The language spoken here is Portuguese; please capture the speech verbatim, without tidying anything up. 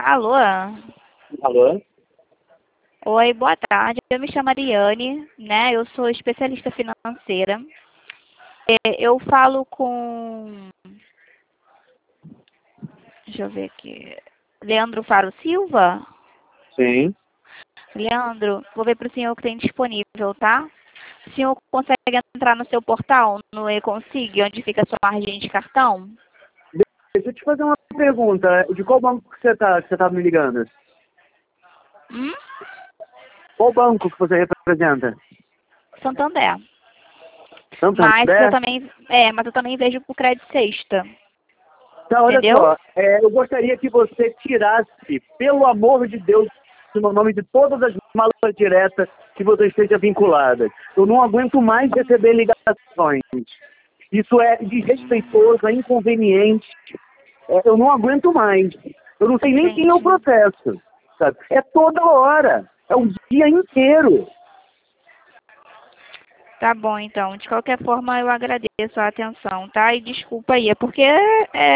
Alô? Alô? Oi, boa tarde. Eu me chamo Ariane, né? Eu sou especialista financeira. É, Eu falo com... Deixa eu ver aqui. Leandro Faro Silva? Sim. Leandro, vou ver para o senhor o que tem disponível, tá? O senhor consegue entrar no seu portal, no eConsig, onde fica a sua margem de cartão? Deixa eu te fazer uma pergunta. De qual banco que você tá, que você tá me ligando? Hum? Qual banco que você representa? Santander. Mas eu Santander? também, é, mas eu também vejo pro Crédito Sexta. Tá, olha Entendeu? só. É, eu gostaria que você tirasse, pelo amor de Deus, o nome de todas as malas diretas que você esteja vinculada. Eu não aguento mais receber ligações. Isso é desrespeitoso, é inconveniente. É, eu não aguento mais. Eu não sei nem quem é o Entendi. processo. Sabe? É toda hora. É o dia inteiro. Tá bom, então. De qualquer forma, eu agradeço a atenção, tá? E desculpa aí, é porque é,